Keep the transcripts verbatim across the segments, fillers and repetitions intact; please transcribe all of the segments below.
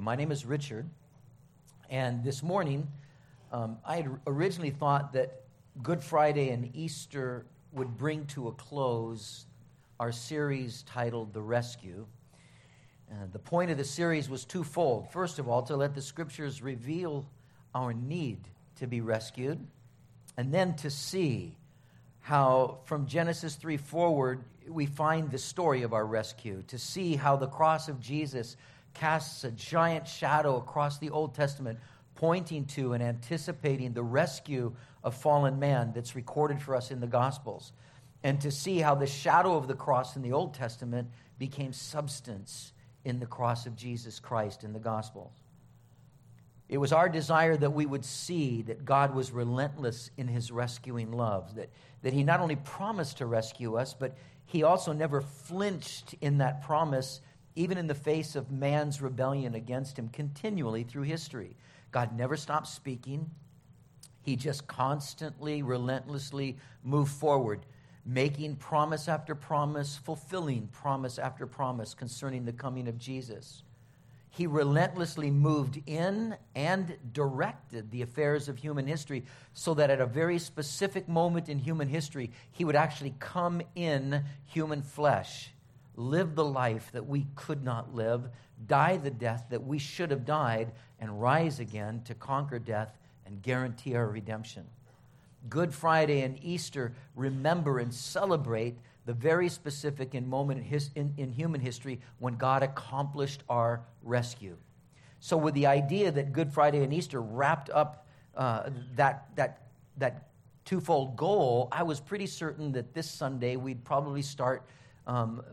My name is Richard, and this morning um, I had originally thought that Good Friday and Easter would bring to a close our series titled The Rescue. Uh, the point of the series was twofold. First of all, to let the Scriptures reveal our need to be rescued, and then to see how from Genesis three forward we find the story of our rescue, to see how the cross of Jesus casts a giant shadow across the Old Testament, pointing to and anticipating the rescue of fallen man that's recorded for us in the Gospels, and to see how the shadow of the cross in the Old Testament became substance in the cross of Jesus Christ in the Gospels. It was our desire that we would see that God was relentless in his rescuing love, that, that he not only promised to rescue us, but he also never flinched in that promise, even in the face of man's rebellion against him continually through history. God never stopped speaking. He just constantly, relentlessly moved forward, making promise after promise, fulfilling promise after promise concerning the coming of Jesus. He relentlessly moved in and directed the affairs of human history so that at a very specific moment in human history, he would actually come in human flesh, live the life that we could not live, die the death that we should have died, and rise again to conquer death and guarantee our redemption. Good Friday and Easter remember and celebrate the very specific in moment in, his, in, in human history when God accomplished our rescue. So with the idea that Good Friday and Easter wrapped up uh, that, that, that twofold goal, I was pretty certain that this Sunday we'd probably start um,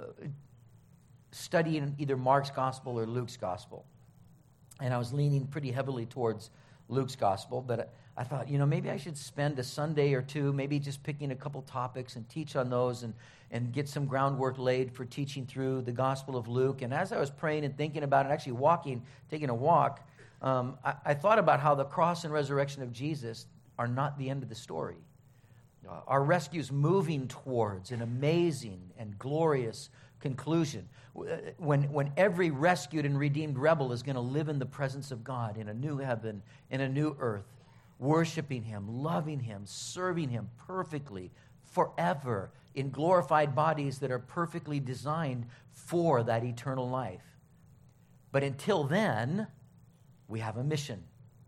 studying either Mark's Gospel or Luke's Gospel. And I was leaning pretty heavily towards Luke's Gospel, but I thought, you know, maybe I should spend a Sunday or two, maybe just picking a couple topics and teach on those and, and get some groundwork laid for teaching through the Gospel of Luke. And as I was praying and thinking about it, actually walking, taking a walk, um, I, I thought about how the cross and resurrection of Jesus are not the end of the story. Uh, our rescue is moving towards an amazing and glorious conclusion when, when every rescued and redeemed rebel is going to live in the presence of God in a new heaven, in a new earth, worshiping him, loving him, serving him perfectly, forever, in glorified bodies that are perfectly designed for that eternal life. But until then, we have a mission.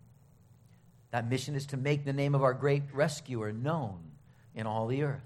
That mission is to make the name of our great rescuer known in all the earth.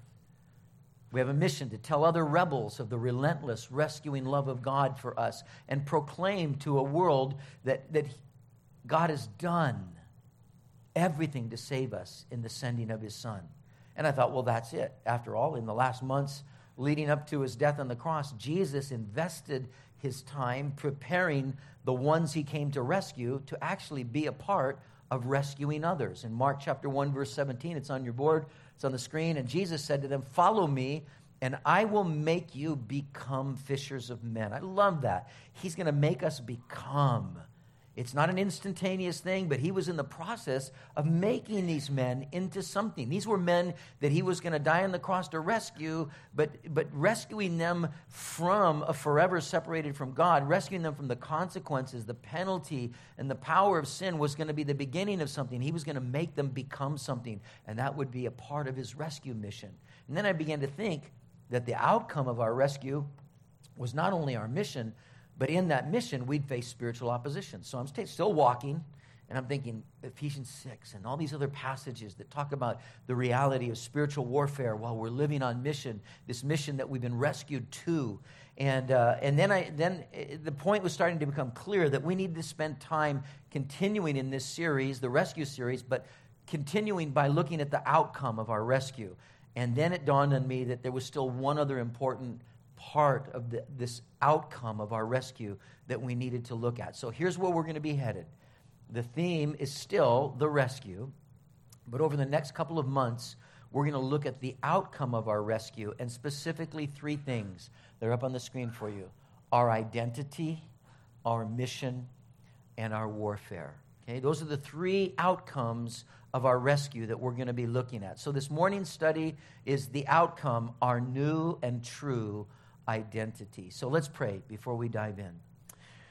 We have a mission to tell other rebels of the relentless rescuing love of God for us and proclaim to a world that, that God has done everything to save us in the sending of his Son. And I thought, well, that's it. After all, in the last months leading up to his death on the cross, Jesus invested his time preparing the ones he came to rescue to actually be a part of rescuing others. In Mark chapter one, verse seventeen, it's on your board, it's on the screen, and Jesus said to them, "Follow me, and I will make you become fishers of men." I love that. He's going to make us become. It's not an instantaneous thing, but he was in the process of making these men into something. These were men that he was going to die on the cross to rescue, but, but rescuing them from a forever separated from God, rescuing them from the consequences, the penalty, and the power of sin was going to be the beginning of something. He was going to make them become something, and that would be a part of his rescue mission. And then I began to think that the outcome of our rescue was not only our mission, but in that mission, we'd face spiritual opposition. So I'm st- still walking, and I'm thinking Ephesians six and all these other passages that talk about the reality of spiritual warfare while we're living on mission, this mission that we've been rescued to. And uh, and then I then uh, the point was starting to become clear that we need to spend time continuing in this series, the rescue series, but continuing by looking at the outcome of our rescue. And then it dawned on me that there was still one other important part of the, this outcome of our rescue that we needed to look at. So here's where we're going to be headed. The theme is still the rescue, but over the next couple of months, we're going to look at the outcome of our rescue, and specifically three things. They're up on the screen for you. Our identity, our mission, and our warfare. Okay, those are the three outcomes of our rescue that we're going to be looking at. So this morning's study is the outcome, our new and true identity. So let's pray before we dive in.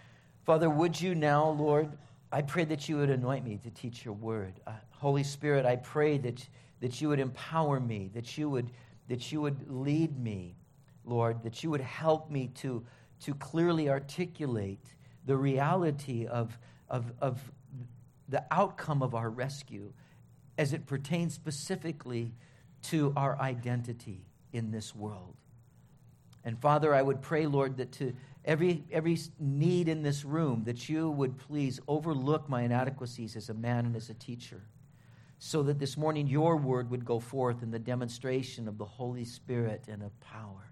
Father, would you now, Lord, I pray that you would anoint me to teach your word. Uh, Holy Spirit, I pray that, that you would empower me, that you would, that you would lead me, Lord, that you would help me to, to clearly articulate the reality of, of, of the outcome of our rescue as it pertains specifically to our identity in this world. And Father, I would pray, Lord, that to every, every need in this room, that you would please overlook my inadequacies as a man and as a teacher, so that this morning your word would go forth in the demonstration of the Holy Spirit and of power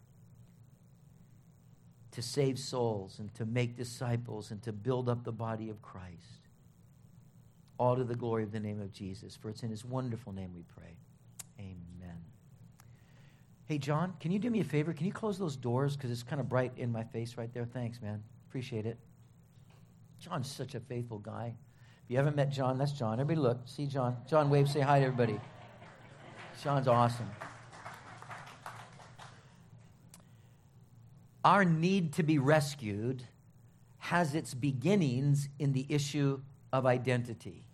to save souls and to make disciples and to build up the body of Christ. All to the glory of the name of Jesus, for it's in his wonderful name we pray. Amen. Hey, John, can you do me a favor? Can you close those doors? Because it's kind of bright in my face right there. Thanks, man. Appreciate it. John's such a faithful guy. If you haven't met John, that's John. Everybody look. See John. John, wave. Say hi to everybody. John's awesome. Our need to be rescued has its beginnings in the issue of identity.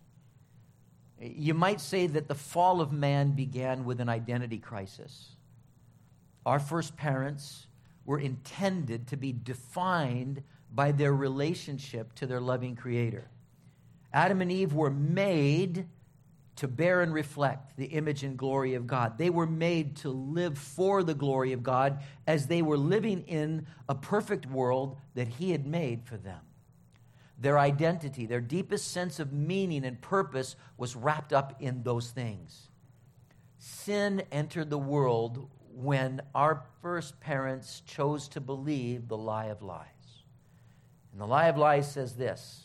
You might say that the fall of man began with an identity crisis. Our first parents were intended to be defined by their relationship to their loving Creator. Adam and Eve were made to bear and reflect the image and glory of God. They were made to live for the glory of God as they were living in a perfect world that He had made for them. Their identity, their deepest sense of meaning and purpose was wrapped up in those things. Sin entered the world when our first parents chose to believe the lie of lies. And the lie of lies says this,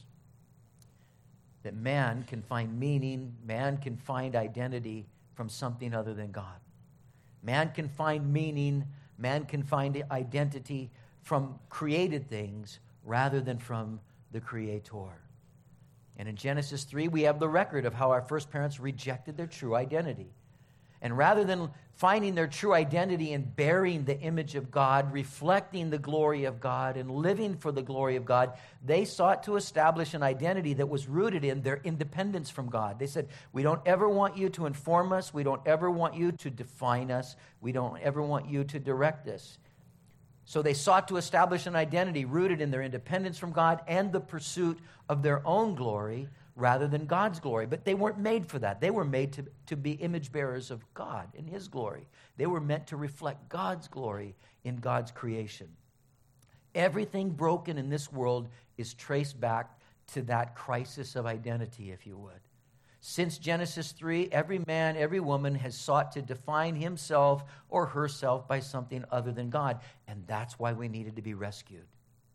that man can find meaning, man can find identity from something other than God. Man can find meaning, man can find identity from created things rather than from the Creator. And in Genesis three, we have the record of how our first parents rejected their true identity. And rather than finding their true identity in bearing the image of God, reflecting the glory of God, and living for the glory of God, they sought to establish an identity that was rooted in their independence from God. They said, we don't ever want you to inform us. We don't ever want you to define us. We don't ever want you to direct us. So they sought to establish an identity rooted in their independence from God and the pursuit of their own glory rather than God's glory. But they weren't made for that. They were made to, to be image bearers of God in His glory. They were meant to reflect God's glory in God's creation. Everything broken in this world is traced back to that crisis of identity, if you would. Since Genesis three, every man, every woman has sought to define himself or herself by something other than God. And that's why we needed to be rescued.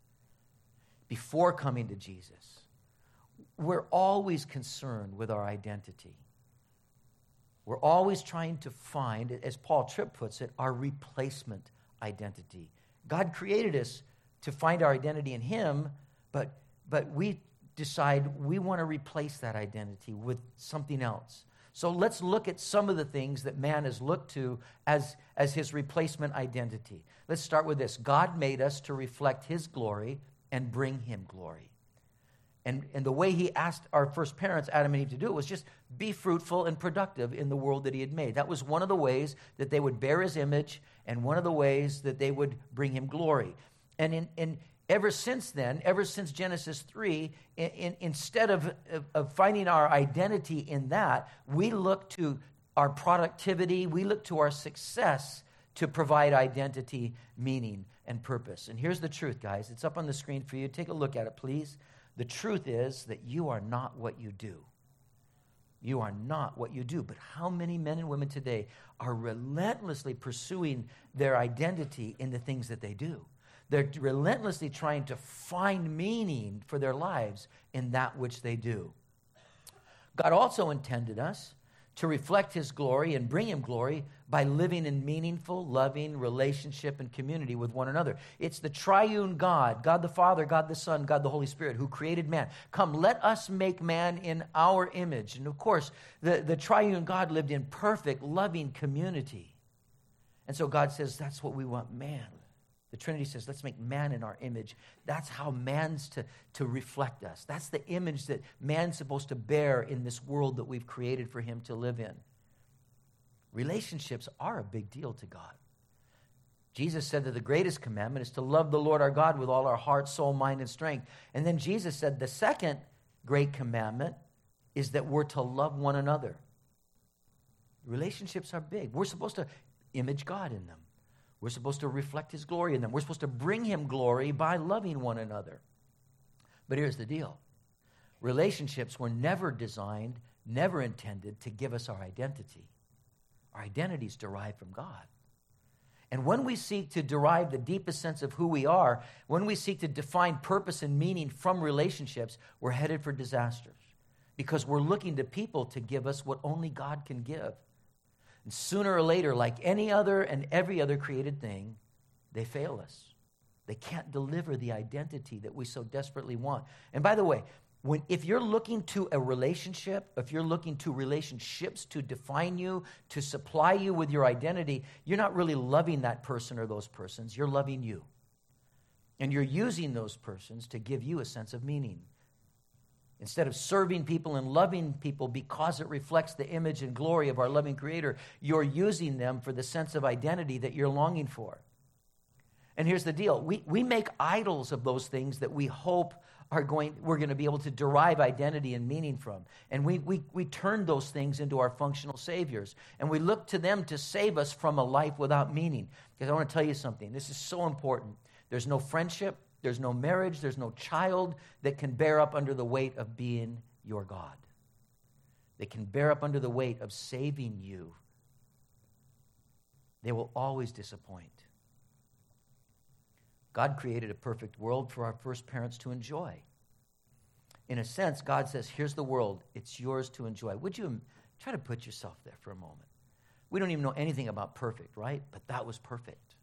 Before coming to Jesus, we're always concerned with our identity. We're always trying to find, as Paul Tripp puts it, our replacement identity. God created us to find our identity in Him, but, but we decide we want to replace that identity with something else. So let's look at some of the things that man has looked to as, as his replacement identity. Let's start with this. God made us to reflect His glory and bring Him glory. And, and the way He asked our first parents, Adam and Eve, to do it was just be fruitful and productive in the world that He had made. That was one of the ways that they would bear His image and one of the ways that they would bring Him glory. And in, in ever since then, ever since Genesis three, in, in, instead of, of, of finding our identity in that, we look to our productivity, we look to our success to provide identity, meaning, and purpose. And here's the truth, guys. It's up on the screen for you. Take a look at it, please. The truth is that you are not what you do. You are not what you do. But how many men and women today are relentlessly pursuing their identity in the things that they do? They're relentlessly trying to find meaning for their lives in that which they do. God also intended us to reflect His glory and bring Him glory by living in meaningful, loving relationship and community with one another. It's the triune God, God the Father, God the Son, God the Holy Spirit, who created man. Come, let us make man in our image. And of course, the, the triune God lived in perfect, loving community. And so God says, that's what we want man The Trinity says, let's make man in our image. That's how man's to, to reflect us. That's the image that man's supposed to bear in this world that we've created for him to live in. Relationships are a big deal to God. Jesus said that the greatest commandment is to love the Lord our God with all our heart, soul, mind, and strength. And then Jesus said the second great commandment is that we're to love one another. Relationships are big. We're supposed to image God in them. We're supposed to reflect his glory in them. We're supposed to bring him glory by loving one another. But here's the deal. Relationships were never designed, never intended to give us our identity. Our identity is derived from God. And when we seek to derive the deepest sense of who we are, when we seek to define purpose and meaning from relationships, we're headed for disasters. Because we're looking to people to give us what only God can give. And sooner or later, like any other and every other created thing, they fail us. They can't deliver the identity that we so desperately want. And by the way, when if you're looking to a relationship, if you're looking to relationships to define you, to supply you with your identity, you're not really loving that person or those persons. You're loving you. And you're using those persons to give you a sense of meaning. Instead of serving people and loving people because it reflects the image and glory of our loving Creator, you're using them for the sense of identity that you're longing for. And here's the deal. We, we make idols of those things that we hope are going, we're going to be able to derive identity and meaning from. And we, we, we turn those things into our functional saviors. And we look to them to save us from a life without meaning. Because I want to tell you something. This is so important. There's no friendship. There's no marriage. There's no child that can bear up under the weight of being your God. They can bear up under the weight of saving you. They will always disappoint. God created a perfect world for our first parents to enjoy. In a sense, God says, here's the world. It's yours to enjoy. Would you try to put yourself there for a moment? We don't even know anything about perfect, right? But that was perfect.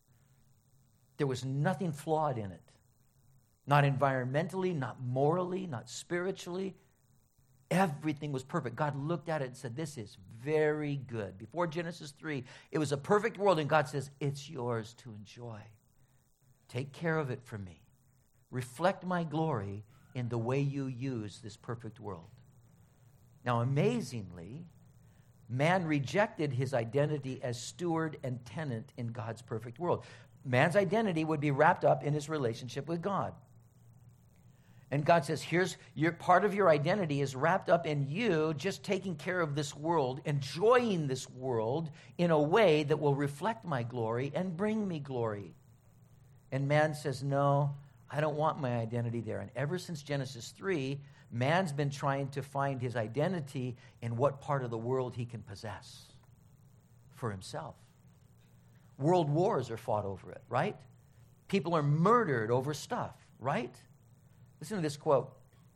There was nothing flawed in it. Not environmentally, not morally, not spiritually. Everything was perfect. God looked at it and said, this is very good. Before Genesis three, it was a perfect world, and God says, it's yours to enjoy. Take care of it for me. Reflect my glory in the way you use this perfect world. Now, amazingly, man rejected his identity as steward and tenant in God's perfect world. Man's identity would be wrapped up in his relationship with God. And God says, here's your part of your identity is wrapped up in you just taking care of this world, enjoying this world in a way that will reflect my glory and bring me glory. And man says, no, I don't want my identity there. And ever since Genesis three, man's been trying to find his identity in what part of the world he can possess for himself. World wars are fought over it, right? People are murdered over stuff, right? Listen to this quote.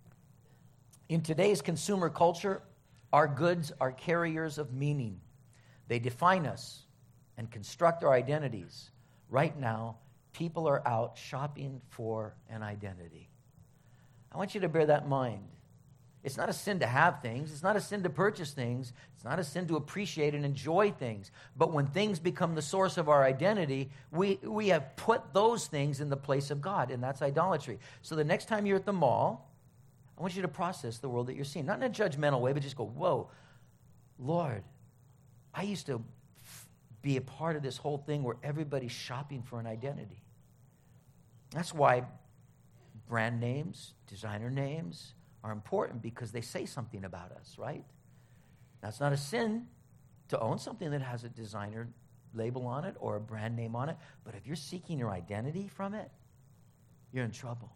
In today's consumer culture, our goods are carriers of meaning. They define us and construct our identities. Right now, people are out shopping for an identity. I want you to bear that in mind. It's not a sin to have things. It's not a sin to purchase things. It's not a sin to appreciate and enjoy things. But when things become the source of our identity, we, we have put those things in the place of God, and that's idolatry. So the next time you're at the mall, I want you to process the world that you're seeing. Not in a judgmental way, but just go, whoa, Lord, I used to be a part of this whole thing where everybody's shopping for an identity. That's why brand names, designer names are important, because they say something about us, right? Now, it's not a sin to own something that has a designer label on it or a brand name on it, but if you're seeking your identity from it, you're in trouble.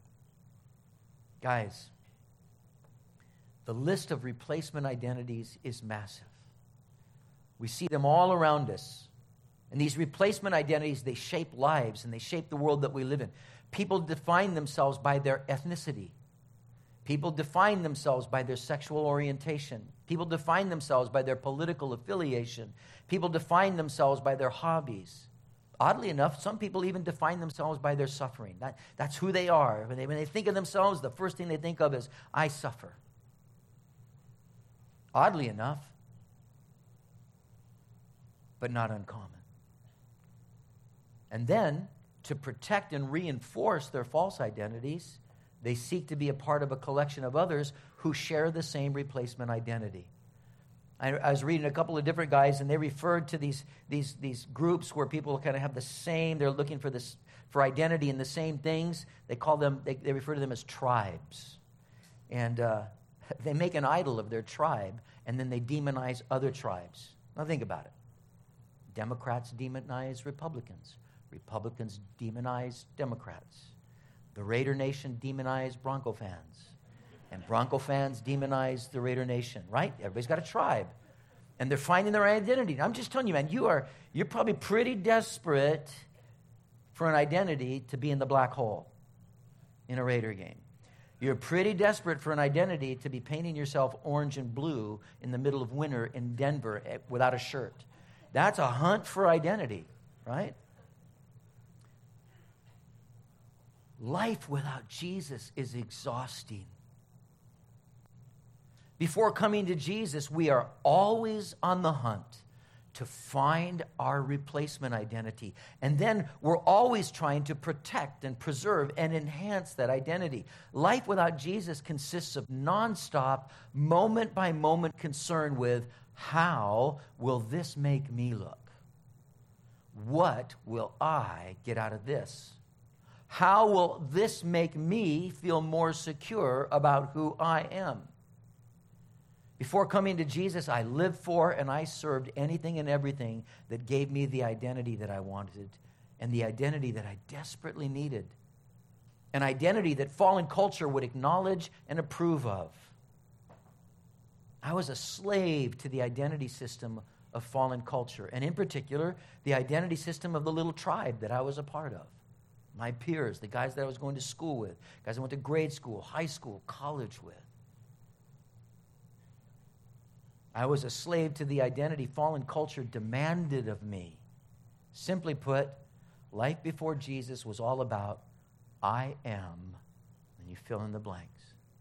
Guys, the list of replacement identities is massive. We see them all around us. And these replacement identities, they shape lives and they shape the world that we live in. People define themselves by their ethnicity. People define themselves by their sexual orientation. People define themselves by their political affiliation. People define themselves by their hobbies. Oddly enough, some people even define themselves by their suffering. That, that's who they are. When they, when they think of themselves, the first thing they think of is, I suffer. Oddly enough, but not uncommon. And then to protect and reinforce their false identities, they seek to be a part of a collection of others who share the same replacement identity. I, I was reading a couple of different guys, and they referred to these, these, these groups where people kind of have the same, they're looking for this for identity in the same things. They call them, they, they refer to them as tribes. And uh, they make an idol of their tribe, and then they demonize other tribes. Now think about it. Democrats demonize Republicans. Republicans demonize Democrats. The Raider Nation demonize Bronco fans. And Bronco fans demonize the Raider Nation, right? Everybody's got a tribe. And they're finding their identity. I'm just telling you, man, you are, you're probably pretty desperate for an identity to be in the black hole in a Raider game. You're pretty desperate for an identity to be painting yourself orange and blue in the middle of winter in Denver without a shirt. That's a hunt for identity, right? Life without Jesus is exhausting. Before coming to Jesus, we are always on the hunt to find our replacement identity. And then we're always trying to protect and preserve and enhance that identity. Life without Jesus consists of nonstop, moment-by-moment concern with, how will this make me look? What will I get out of this? How will this make me feel more secure about who I am? Before coming to Jesus, I lived for and I served anything and everything that gave me the identity that I wanted and the identity that I desperately needed. An identity that fallen culture would acknowledge and approve of. I was a slave to the identity system of fallen culture, and in particular, the identity system of the little tribe that I was a part of. My peers, the guys that I was going to school with, guys I went to grade school, high school, college with. I was a slave to the identity fallen culture demanded of me. Simply put, life before Jesus was all about, I am, and you fill in the blanks.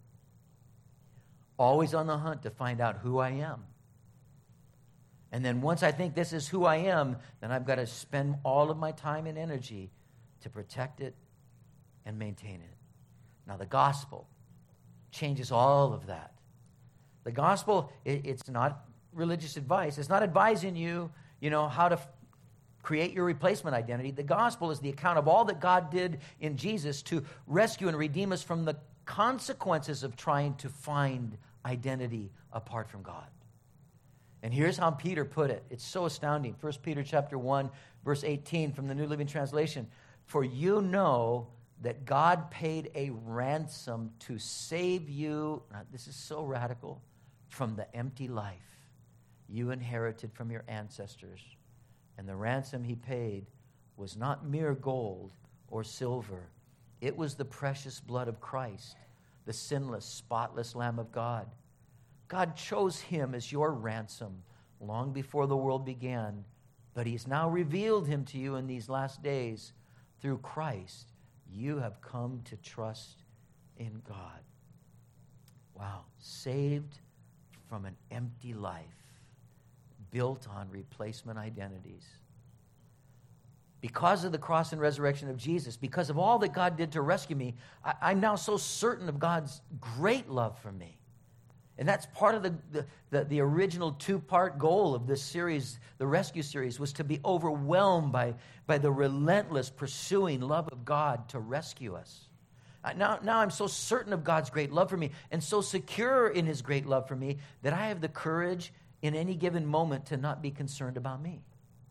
Always on the hunt to find out who I am. And then once I think this is who I am, then I've got to spend all of my time and energy to protect it and maintain it. Now the gospel changes all of that. The gospel, it, it's not religious advice. It's not advising you, you know, how to f- create your replacement identity. The gospel is the account of all that God did in Jesus to rescue and redeem us from the consequences of trying to find identity apart from God. And here's how Peter put it. It's so astounding. First Peter chapter one, verse eighteen from the New Living Translation. For you know that God paid a ransom to save you. Now, this is so radical. From the empty life you inherited from your ancestors. And the ransom he paid was not mere gold or silver. It was the precious blood of Christ, the sinless, spotless Lamb of God. God chose him as your ransom long before the world began, but he's now revealed him to you in these last days. Through Christ, you have come to trust in God. Wow, saved from an empty life built on replacement identities. Because of the cross and resurrection of Jesus, because of all that God did to rescue me, I, I'm now so certain of God's great love for me. And that's part of the, the, the, the original two-part goal of this series, the Rescue series, was to be overwhelmed by, by the relentless pursuing love of God to rescue us. Now, now I'm so certain of God's great love for me and so secure in his great love for me that I have the courage in any given moment to not be concerned about me.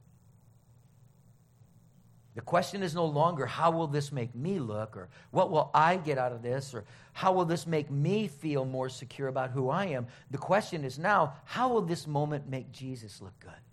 The question is no longer, how will this make me look, or what will I get out of this, or how will this make me feel more secure about who I am? The question is now, how will this moment make Jesus look good?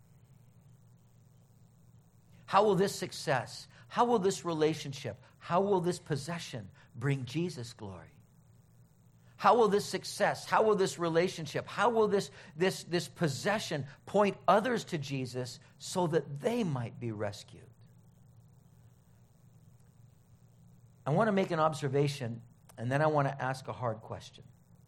How will this success, how will this relationship, how will this possession bring Jesus glory? How will this success, how will this relationship, how will this, this, this possession point others to Jesus so that they might be rescued? I want to make an observation, and then I want to ask a hard question.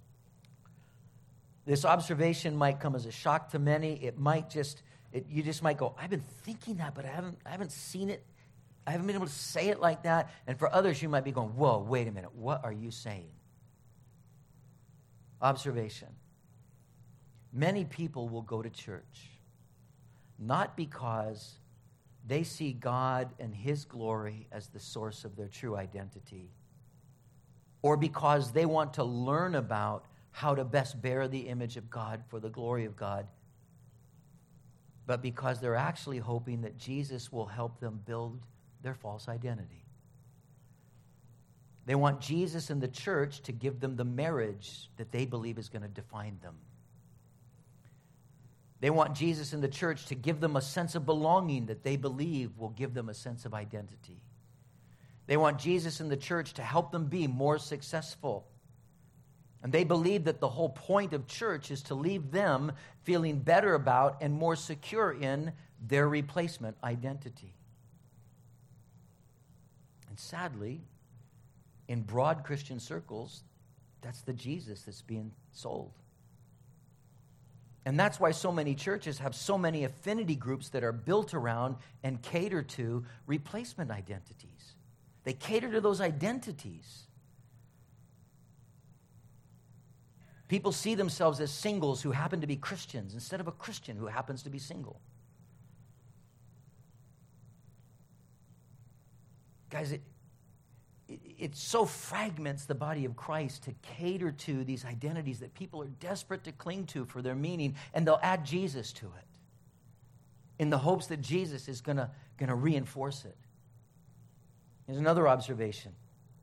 This observation might come as a shock to many. It might just, it, you just might go, I've been thinking that, but I haven't, I haven't seen it I haven't been able to say it like that. And for others, you might be going, whoa, wait a minute. What are you saying? Observation. Many people will go to church not because they see God and His glory as the source of their true identity, or because they want to learn about how to best bear the image of God for the glory of God, but because they're actually hoping that Jesus will help them build their false identity. They want Jesus and the church to give them the marriage that they believe is going to define them. They want Jesus and the church to give them a sense of belonging that they believe will give them a sense of identity. They want Jesus and the church to help them be more successful. And they believe that the whole point of church is to leave them feeling better about and more secure in their replacement identity. And sadly, in broad Christian circles, that's the Jesus that's being sold. And that's why so many churches have so many affinity groups that are built around and cater to replacement identities. They cater to those identities. People see themselves as singles who happen to be Christians instead of a Christian who happens to be single. Guys, it, it, it so fragments the body of Christ to cater to these identities that people are desperate to cling to for their meaning, and they'll add Jesus to it in the hopes that Jesus is going to going to reinforce it. Here's another observation.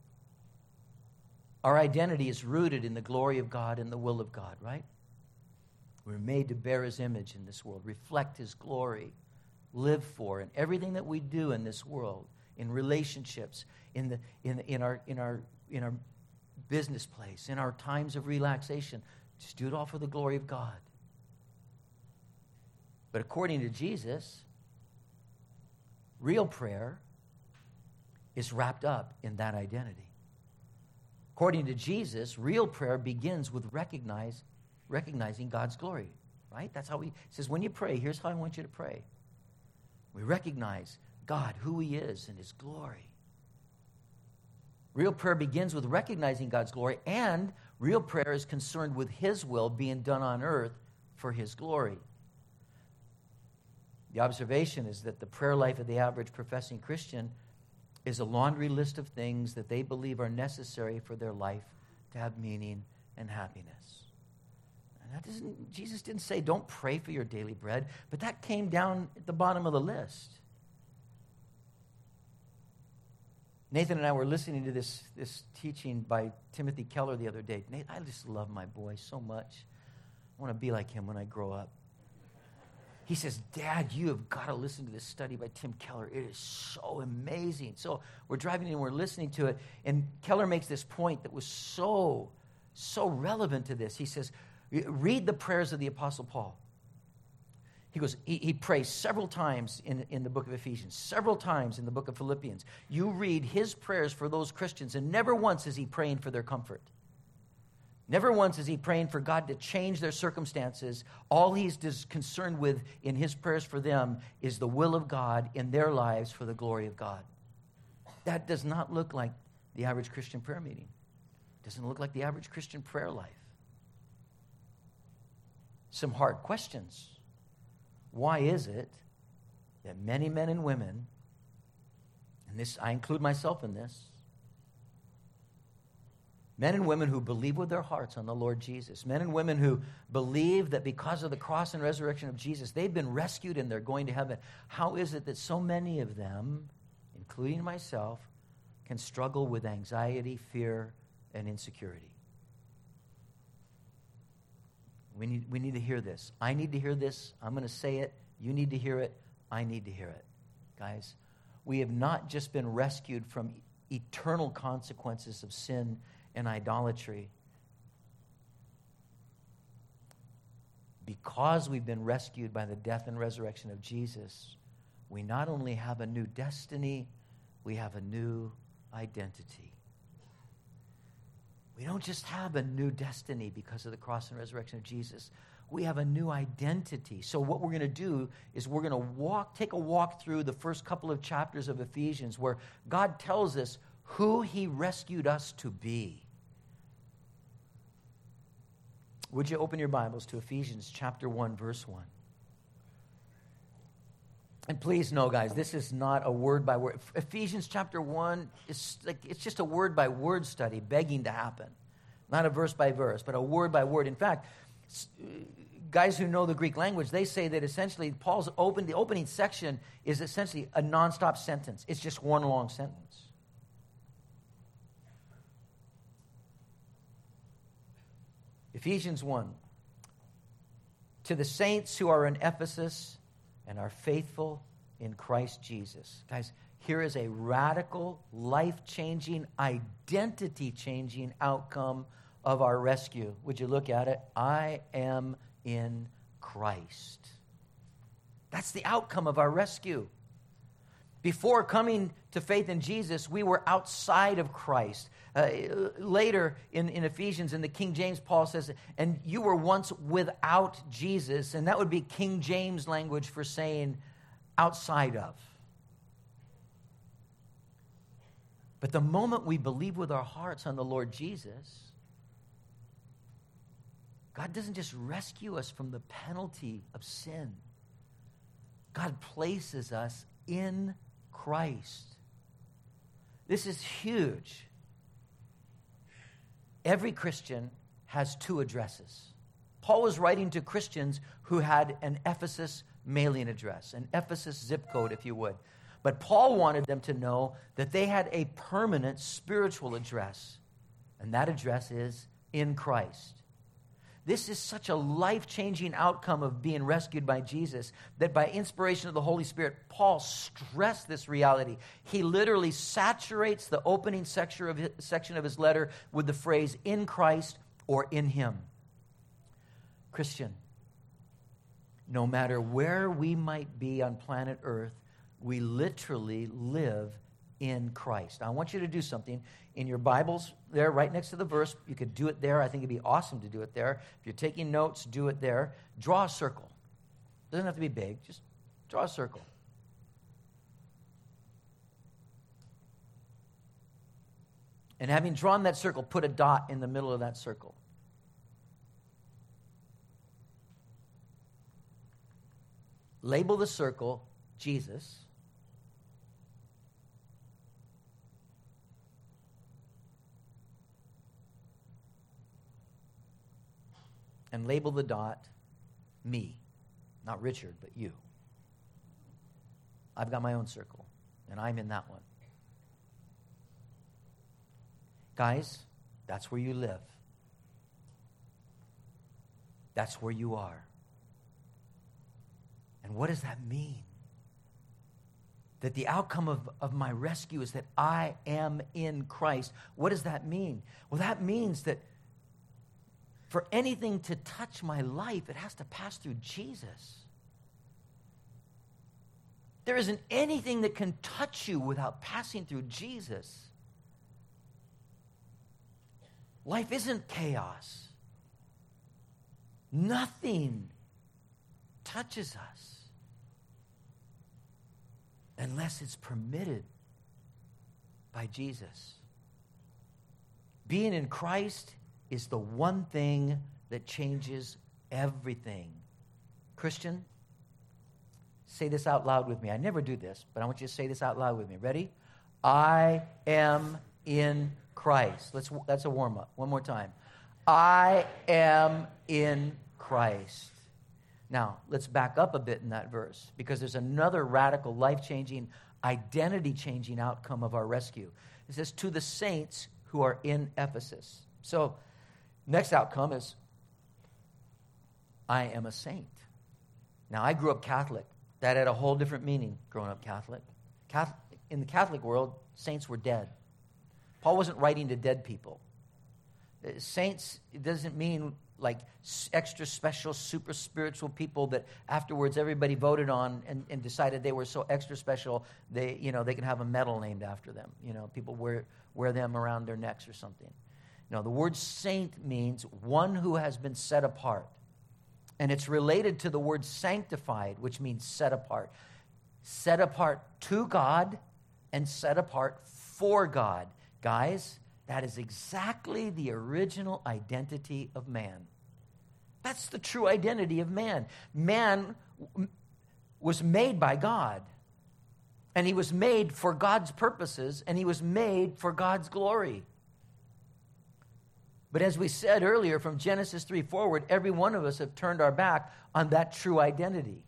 Our identity is rooted in the glory of God and the will of God, right? We're made to bear His image in this world, reflect His glory, live for, and everything that we do in this world, in relationships, in the in in our in our in our business place, in our times of relaxation, just do it all for the glory of God. But according to Jesus, real prayer is wrapped up in that identity. According to Jesus, real prayer begins with recognize, recognizing God's glory, right? That's how he says, when you pray, here's how I want you to pray. We recognize God, who He is, and His glory. Real prayer begins with recognizing God's glory, and real prayer is concerned with His will being done on earth for His glory. The observation is that the prayer life of the average professing Christian is a laundry list of things that they believe are necessary for their life to have meaning and happiness. And that doesn't, Jesus didn't say, don't pray for your daily bread, but that came down at the bottom of the list. Nathan and I were listening to this, this teaching by Timothy Keller the other day. Nathan, I just love my boy so much. I want to be like him when I grow up. He says, Dad, you have got to listen to this study by Tim Keller. It is so amazing. So we're driving in and we're listening to it. And Keller makes this point that was so, so relevant to this. He says, read the prayers of the Apostle Paul. He goes, he, he prays several times in, in the book of Ephesians, several times in the book of Philippians. You read his prayers for those Christians, and never once is he praying for their comfort. Never once is he praying for God to change their circumstances. All he's just concerned with in his prayers for them is the will of God in their lives for the glory of God. That does not look like the average Christian prayer meeting. It doesn't look like the average Christian prayer life. Some hard questions. Why is it that many men and women, and this I include myself in this, men and women who believe with their hearts on the Lord Jesus. Men and women who believe that because of the cross and resurrection of Jesus, they've been rescued and they're going to heaven. How is it that so many of them, including myself, can struggle with anxiety, fear, and insecurity? We need, we need to hear this. I need to hear this. I'm going to say it. You need to hear it. I need to hear it. Guys, we have not just been rescued from eternal consequences of sin and idolatry. Because we've been rescued by the death and resurrection of Jesus, we not only have a new destiny, we have a new identity. We don't just have a new destiny because of the cross and resurrection of Jesus. we have a new identity. So what we're going to do is we're going to walk, take a walk through the first couple of chapters of Ephesians where God tells us who he rescued us to be. Would you open your Bibles to Ephesians chapter one, verse one? And please know, guys, this is not a word by word. Ephesians chapter one is like it's just a word by word study begging to happen. Not a verse by verse, but a word by word. In fact, guys who know the Greek language, they say that essentially Paul's open the opening section is essentially a nonstop sentence. It's just one long sentence. Ephesians one. To the saints who are in Ephesus and are faithful in Christ Jesus. Guys, here is a radical, life-changing, identity-changing outcome of our rescue. Would you look at it? I am in Christ. That's the outcome of our rescue. Before coming to faith in Jesus, we were outside of Christ. Uh, later in, in Ephesians, in the King James, Paul says, and you were once without Jesus, and that would be King James language for saying outside of. But the moment we believe with our hearts on the Lord Jesus, God doesn't just rescue us from the penalty of sin. God places us in Christ. This is huge. Every Christian has two addresses. Paul was writing to Christians who had an Ephesus mailing address, an Ephesus zip code, if you would. But Paul wanted them to know that they had a permanent spiritual address, and that address is in Christ. This is such a life-changing outcome of being rescued by Jesus that by inspiration of the Holy Spirit, Paul stressed this reality. He literally saturates the opening section of his, section of his letter with the phrase, in Christ or in him. Christian, no matter where we might be on planet Earth, we literally live in Christ. Now, I want you to do something. In your Bibles there, right next to the verse, you could do it there. I think it'd be awesome to do it there. If you're taking notes, do it there. Draw a circle. Doesn't have to be big. Just draw a circle. And having drawn that circle, put a dot in the middle of that circle. Label the circle Jesus. And label the dot me. Not Richard, but you. I've got my own circle, and I'm in that one. Guys, that's where you live. That's where you are. And what does that mean? That the outcome of, of my rescue is that I am in Christ. What does that mean? Well, that means that for anything to touch my life, it has to pass through Jesus. There isn't anything that can touch you without passing through Jesus. Life isn't chaos. Nothing touches us unless it's permitted by Jesus. Being in Christ is the one thing that changes everything. Christian, say this out loud with me. I never do this, but I want you to say this out loud with me. Ready? I am in Christ. Let's, that's a warm-up. One more time. I am in Christ. Now, let's back up a bit in that verse because there's another radical, life-changing, identity-changing outcome of our rescue. It says, to the saints who are in Ephesus. So, next outcome is, I am a saint. Now, I grew up Catholic. That had a whole different meaning, growing up Catholic. Catholic. In the Catholic world, saints were dead. Paul wasn't writing to dead people. Saints, it doesn't mean like extra special, super spiritual people that afterwards everybody voted on and, and decided they were so extra special, they, you know, they can have a medal named after them. You know, people wear, wear them around their necks or something. No, the word saint means one who has been set apart. And it's related to the word sanctified, which means set apart. Set apart to God and set apart for God. Guys, that is exactly the original identity of man. That's the true identity of man. Man was made by God. And he was made for God's purposes, and he was made for God's glory. But as we said earlier, from Genesis three forward, every one of us have turned our back on that true identity.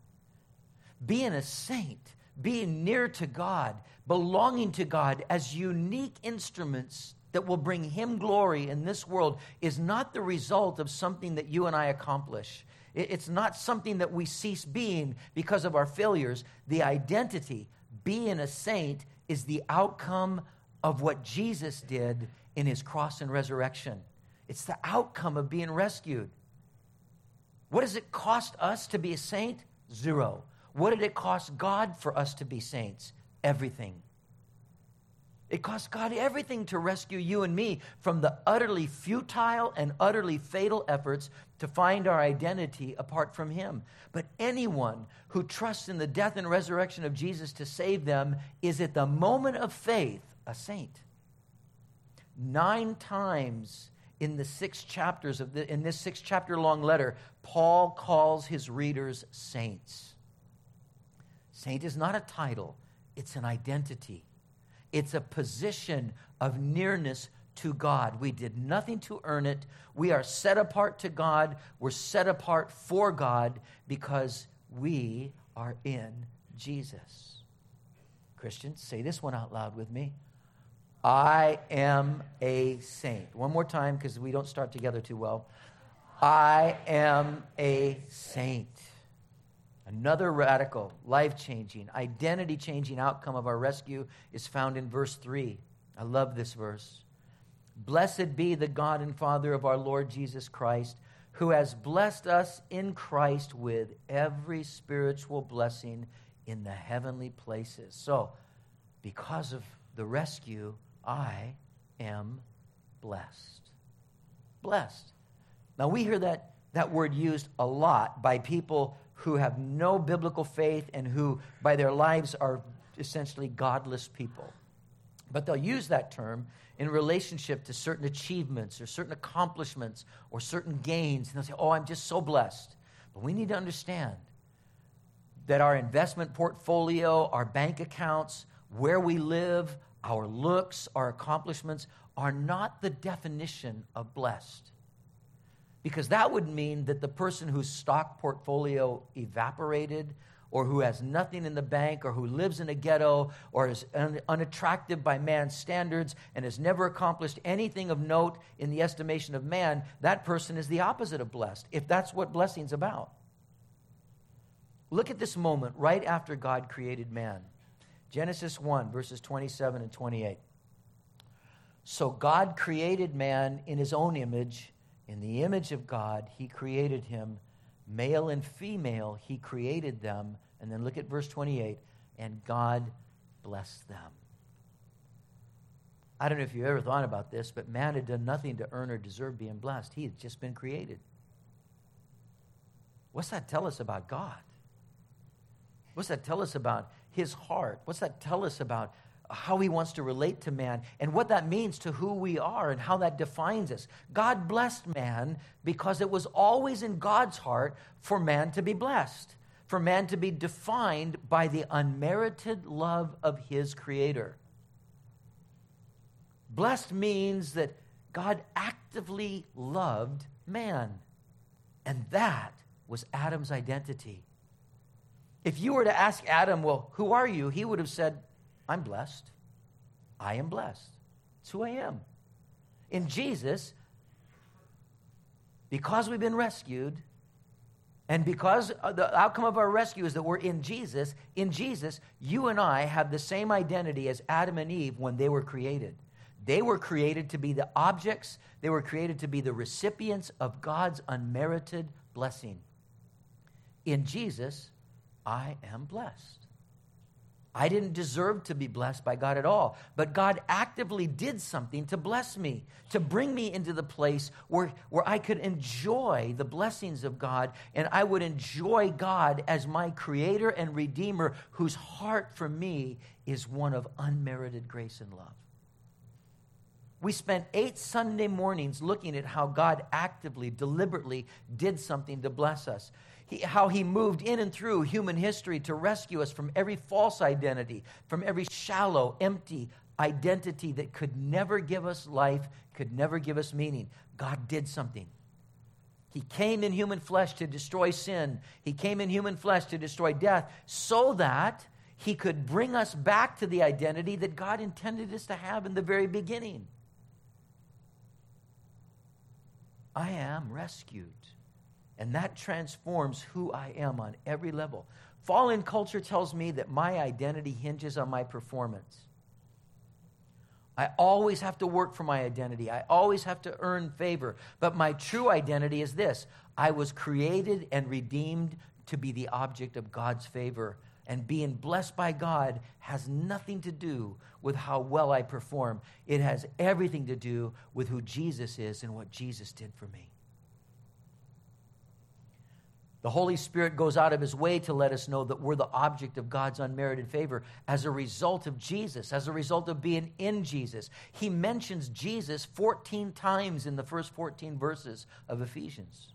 Being a saint, being near to God, belonging to God as unique instruments that will bring him glory in this world is not the result of something that you and I accomplish. It's not something that we cease being because of our failures. The identity, being a saint, is the outcome of what Jesus did in his cross and resurrection. It's the outcome of being rescued. What does it cost us to be a saint? Zero. What did it cost God for us to be saints? Everything. It cost God everything to rescue you and me from the utterly futile and utterly fatal efforts to find our identity apart from him. But anyone who trusts in the death and resurrection of Jesus to save them is at the moment of faith a saint. Nine times in the six chapters of the, in this six chapter long letter, Paul calls his readers saints. Saint is not a title, it's an identity. It's a position of nearness to God. We did nothing to earn it. We are set apart to God. We're set apart for God because we are in Jesus. Christians, say this one out loud with me. I am a saint. One more time because we don't start together too well. I am a saint. Another radical, life-changing, identity-changing outcome of our rescue is found in verse three. I love this verse. Blessed be the God and Father of our Lord Jesus Christ, who has blessed us in Christ with every spiritual blessing in the heavenly places. So, because of the rescue, I am blessed. Blessed. Now, we hear that, that word used a lot by people who have no biblical faith and who, by their lives, are essentially godless people. But they'll use that term in relationship to certain achievements or certain accomplishments or certain gains. And they'll say, oh, I'm just so blessed. But we need to understand that our investment portfolio, our bank accounts, where we live, our looks, our accomplishments are not the definition of blessed. Because that would mean that the person whose stock portfolio evaporated, or who has nothing in the bank, or who lives in a ghetto, or is un- unattractive by man's standards, and has never accomplished anything of note in the estimation of man, that person is the opposite of blessed, if that's what blessing's about. Look at this moment right after God created man. Genesis one, verses twenty-seven and twenty-eight. So God created man in his own image. In the image of God, he created him. Male and female, he created them. And then look at verse twenty-eight. And God blessed them. I don't know if you've ever thought about this, but man had done nothing to earn or deserve being blessed. He had just been created. What's that tell us about God? What's that tell us about his heart? What's that tell us about how he wants to relate to man and what that means to who we are and how that defines us? God blessed man because it was always in God's heart for man to be blessed, for man to be defined by the unmerited love of his Creator. Blessed means that God actively loved man, and that was Adam's identity. If you were to ask Adam, well, who are you? He would have said, I'm blessed. I am blessed. It's who I am. In Jesus, because we've been rescued, and because the outcome of our rescue is that we're in Jesus, in Jesus, you and I have the same identity as Adam and Eve when they were created. They were created to be the objects, they were created to be the recipients of God's unmerited blessing. In Jesus, I am blessed. I didn't deserve to be blessed by God at all. But God actively did something to bless me, to bring me into the place where, where I could enjoy the blessings of God, and I would enjoy God as my creator and redeemer, whose heart for me is one of unmerited grace and love. We spent eight Sunday mornings looking at how God actively, deliberately did something to bless us. He, how he moved in and through human history to rescue us from every false identity, from every shallow, empty identity that could never give us life, could never give us meaning. God did something. He came in human flesh to destroy sin. He came in human flesh to destroy death so that he could bring us back to the identity that God intended us to have in the very beginning. I am rescued. And that transforms who I am on every level. Fallen culture tells me that my identity hinges on my performance. I always have to work for my identity. I always have to earn favor. But my true identity is this: I was created and redeemed to be the object of God's favor. And being blessed by God has nothing to do with how well I perform. It has everything to do with who Jesus is and what Jesus did for me. The Holy Spirit goes out of his way to let us know that we're the object of God's unmerited favor as a result of Jesus, as a result of being in Jesus. He mentions Jesus fourteen times in the first fourteen verses of Ephesians.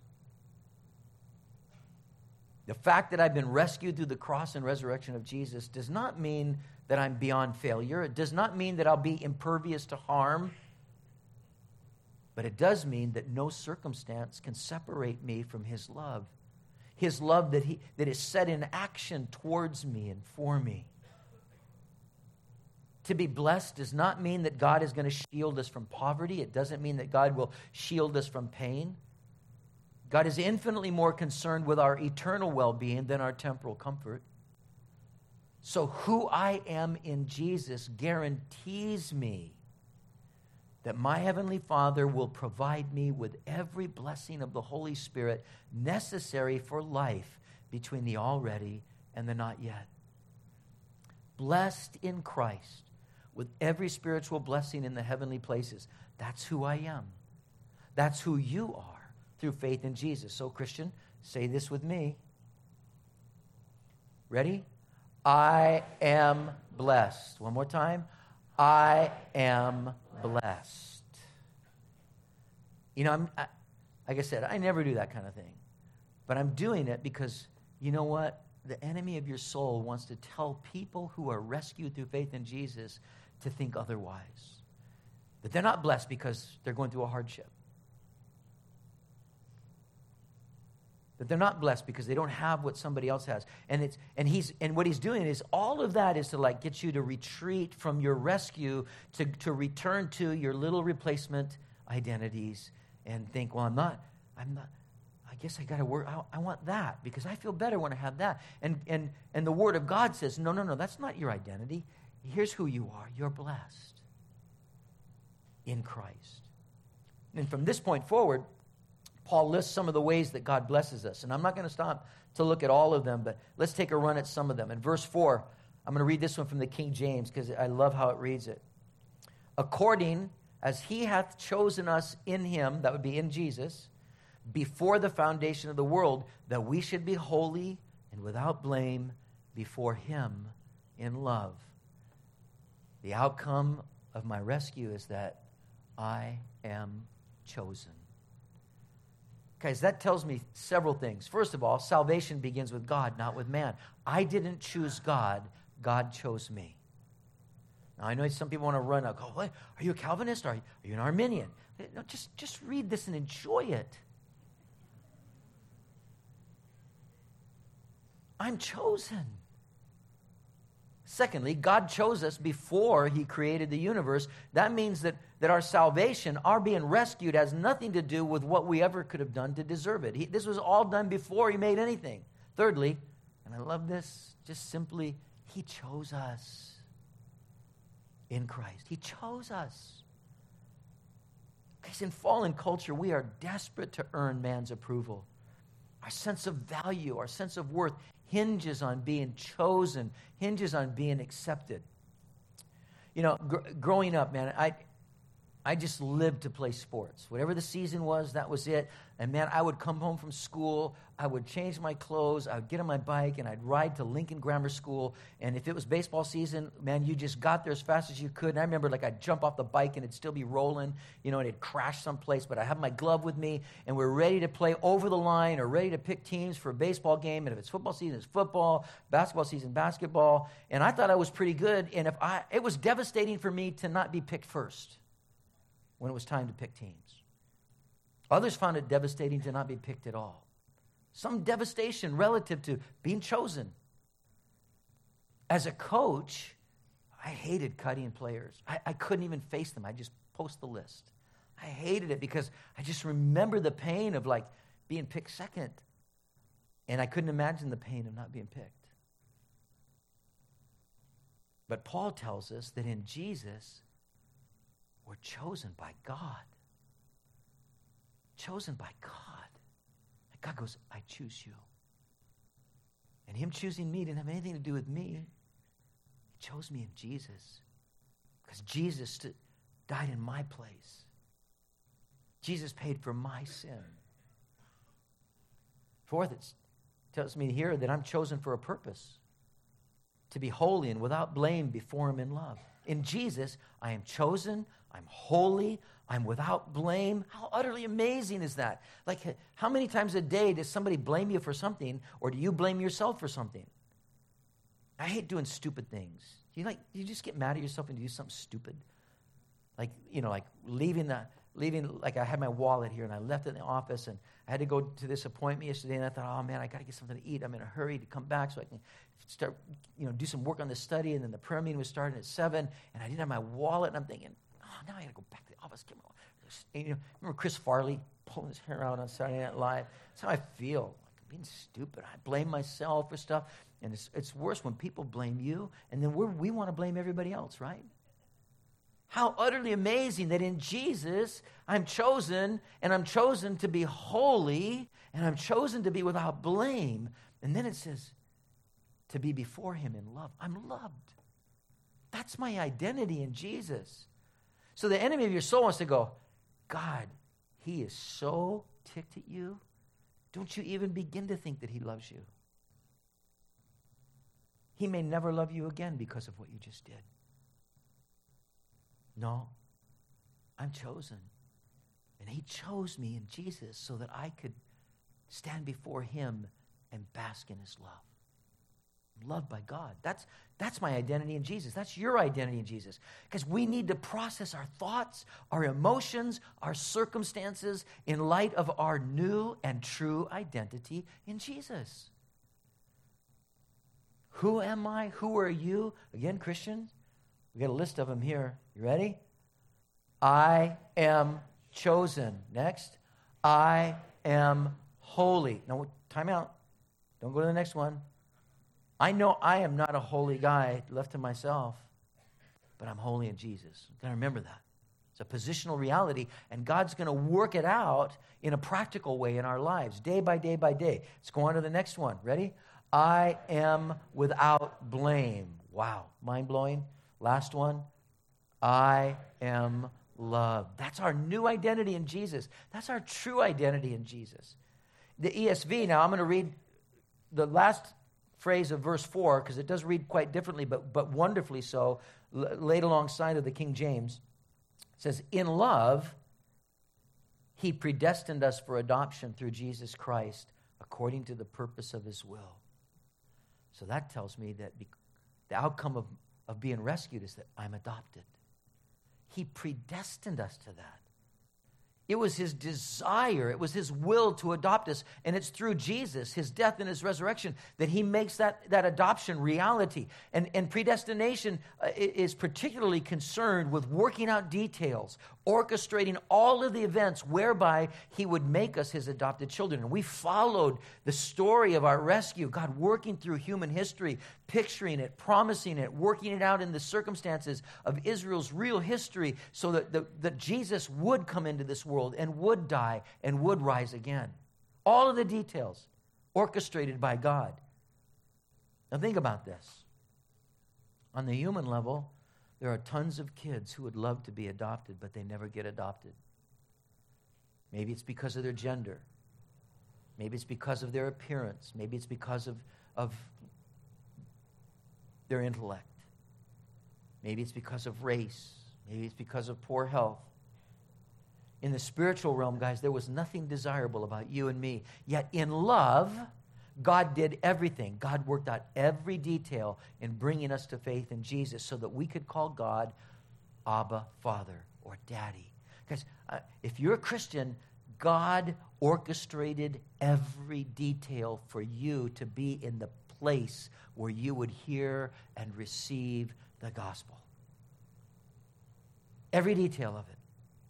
The fact that I've been rescued through the cross and resurrection of Jesus does not mean that I'm beyond failure. It does not mean that I'll be impervious to harm. But it does mean that no circumstance can separate me from his love. His love that he that is set in action towards me and for me. To be blessed does not mean that God is going to shield us from poverty. It doesn't mean that God will shield us from pain. God is infinitely more concerned with our eternal well-being than our temporal comfort. So who I am in Jesus guarantees me that my Heavenly Father will provide me with every blessing of the Holy Spirit necessary for life between the already and the not yet. Blessed in Christ with every spiritual blessing in the heavenly places. That's who I am. That's who you are through faith in Jesus. So, Christian, say this with me. Ready? I am blessed. One more time. I am blessed. You know, I'm, I, like I said, I never do that kind of thing. But I'm doing it because, you know what? The enemy of your soul wants to tell people who are rescued through faith in Jesus to think otherwise. That they're not blessed because they're going through a hardship. That they're not blessed because they don't have what somebody else has. And it's and he's and what he's doing is all of that is to like get you to retreat from your rescue to, to return to your little replacement identities and think, well, I'm not, I'm not, I guess I gotta work, I, I want that because I feel better when I have that. And and and the Word of God says, no, no, no, that's not your identity. Here's who you are. You're blessed in Christ. And from this point forward, Paul lists some of the ways that God blesses us. And I'm not going to stop to look at all of them, but let's take a run at some of them. In verse four, I'm going to read this one from the King James because I love how it reads it. According as he hath chosen us in him, that would be in Jesus, before the foundation of the world, that we should be holy and without blame before him in love. The outcome of my rescue is that I am chosen. Guys, that tells me several things. First of all, salvation begins with God, not with man. I didn't choose God. God chose me. Now, I know some people want to run out. Go, what? Are you a Calvinist? Are you, are you an Arminian? No, just, just read this and enjoy it. I'm chosen. Secondly, God chose us before he created the universe. That means that, that our salvation, our being rescued, has nothing to do with what we ever could have done to deserve it. He, this was all done before he made anything. Thirdly, and I love this, just simply, he chose us in Christ. He chose us. Because in fallen culture, we are desperate to earn man's approval. Our sense of value, our sense of worth hinges on being chosen, hinges on being accepted. You know, gr- growing up, man, I I just lived to play sports. Whatever the season was, that was it. And man, I would come home from school, I would change my clothes, I would get on my bike, and I'd ride to Lincoln Grammar School. And if it was baseball season, man, you just got there as fast as you could. And I remember, like, I'd jump off the bike and it'd still be rolling, you know, and it'd crash someplace. But I have my glove with me, and we're ready to play over the line or ready to pick teams for a baseball game. And if it's football season, it's football. Basketball season, basketball. And I thought I was pretty good. And if I, it was devastating for me to not be picked first when it was time to pick teams. Others found it devastating to not be picked at all. Some devastation relative to being chosen. As a coach, I hated cutting players. I, I couldn't even face them. I just post the list. I hated it because I just remember the pain of like being picked second. And I couldn't imagine the pain of not being picked. But Paul tells us that in Jesus, we're chosen by God. Chosen by God. And God goes, I choose you. And him choosing me didn't have anything to do with me. He chose me in Jesus. Because Jesus st- died in my place. Jesus paid for my sin. Fourth, it tells me here that I'm chosen for a purpose. To be holy and without blame before him in love. In Jesus, I am chosen, I'm holy, I'm without blame. How utterly amazing is that? Like, how many times a day does somebody blame you for something, or do you blame yourself for something? I hate doing stupid things. You like, you just get mad at yourself and do something stupid. Like, you know, like leaving the, leaving, like I had my wallet here and I left it in the office and I had to go to this appointment yesterday and I thought, oh man, I got to get something to eat. I'm in a hurry to come back so I can start, you know, do some work on this study. And then the prayer meeting was starting at seven and I didn't have my wallet and I'm thinking, oh, now I got to go back to the office. Get my, and, you know, remember Chris Farley pulling his hair out on Saturday Night Live? That's how I feel. Like I'm being stupid. I blame myself for stuff. And it's, it's worse when people blame you and then we're, we want to blame everybody else, right? How utterly amazing that in Jesus, I'm chosen, and I'm chosen to be holy, and I'm chosen to be without blame. And then it says, to be before him in love. I'm loved. That's my identity in Jesus. So the enemy of your soul wants to go, God, he is so ticked at you. Don't you even begin to think that he loves you. He may never love you again because of what you just did. No, I'm chosen. And he chose me in Jesus so that I could stand before him and bask in his love. I'm loved by God. That's, that's my identity in Jesus. That's your identity in Jesus. Because we need to process our thoughts, our emotions, our circumstances in light of our new and true identity in Jesus. Who am I? Who are you? Again, Christians, we got a list of them here. You ready? I am chosen. Next. I am holy. Now, time out. Don't go to the next one. I know I am not a holy guy left to myself, but I'm holy in Jesus. You've got to remember that. It's a positional reality, and God's going to work it out in a practical way in our lives, day by day by day. Let's go on to the next one. Ready? I am without blame. Wow. Mind-blowing. Last one, I am loved. That's our new identity in Jesus. That's our true identity in Jesus. The E S V, now I'm going to read the last phrase of verse four because it does read quite differently, but, but wonderfully so, l- laid alongside of the King James. It says, in love, he predestined us for adoption through Jesus Christ according to the purpose of his will. So that tells me that be- the outcome of of being rescued is that I'm adopted. He predestined us to that. It was his desire, it was his will to adopt us, and it's through Jesus, his death and his resurrection, that he makes that, that adoption reality. And, and predestination uh, is particularly concerned with working out details, orchestrating all of the events whereby he would make us his adopted children. And we followed the story of our rescue, God working through human history, picturing it, promising it, working it out in the circumstances of Israel's real history so that, the, that Jesus would come into this world and would die and would rise again. All of the details. orchestrated by God. Now think about this. On the human level, there are tons of kids who would love to be adopted, but they never get adopted. Maybe it's because of their gender. Maybe it's because of their appearance. Maybe it's because of, of their intellect. Maybe it's because of race. Maybe it's because of poor health. In the spiritual realm, guys, there was nothing desirable about you and me. Yet in love, God did everything. God worked out every detail in bringing us to faith in Jesus so that we could call God Abba, Father, or Daddy. Because uh, if you're a Christian, God orchestrated every detail for you to be in the place where you would hear and receive the gospel. Every detail of it.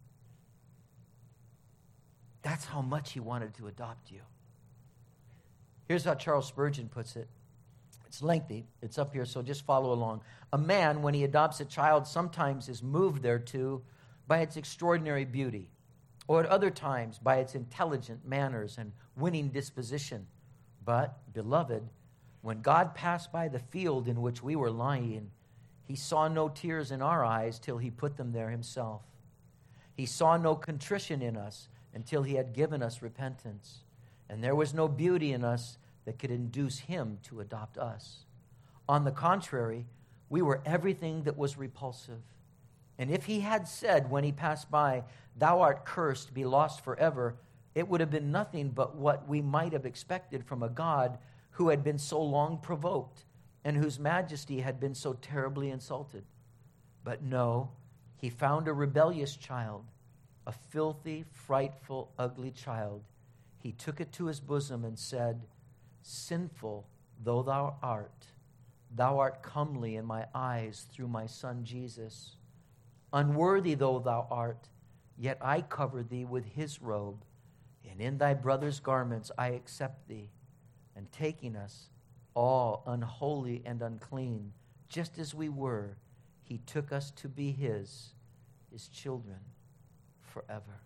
That's how much he wanted to adopt you. Here's how Charles Spurgeon puts it. It's lengthy. It's up here, so just follow along. A man, when he adopts a child, sometimes is moved thereto by its extraordinary beauty, or at other times by its intelligent manners and winning disposition. But, beloved, when God passed by the field in which we were lying, he saw no tears in our eyes till he put them there himself. He saw no contrition in us until he had given us repentance. And there was no beauty in us that could induce him to adopt us. On the contrary, we were everything that was repulsive. And if he had said when he passed by, "Thou art cursed, be lost forever," it would have been nothing but what we might have expected from a God who had been so long provoked and whose majesty had been so terribly insulted. But no, he found a rebellious child, a filthy, frightful, ugly child. He took it to his bosom and said, "Sinful though thou art, thou art comely in my eyes through my Son Jesus. Unworthy though thou art, yet I cover thee with his robe, and in thy brother's garments I accept thee. And taking us, all unholy and unclean, just as we were, he took us to be his, his children forever."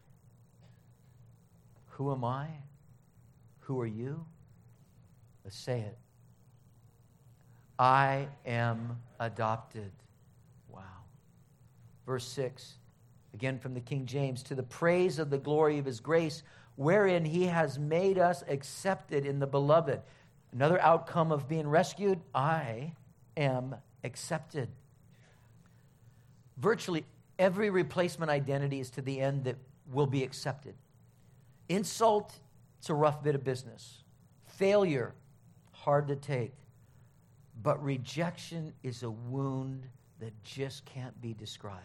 Who am I? Who are you? Let's say it. I am adopted. Wow. Verse six, again from the King James, "To the praise of the glory of his grace, wherein he has made us accepted in the beloved." Another outcome of being rescued, I am accepted. Virtually every replacement identity is to the end that will be accepted. Insult, it's a rough bit of business. Failure, hard to take. But rejection is a wound that just can't be described.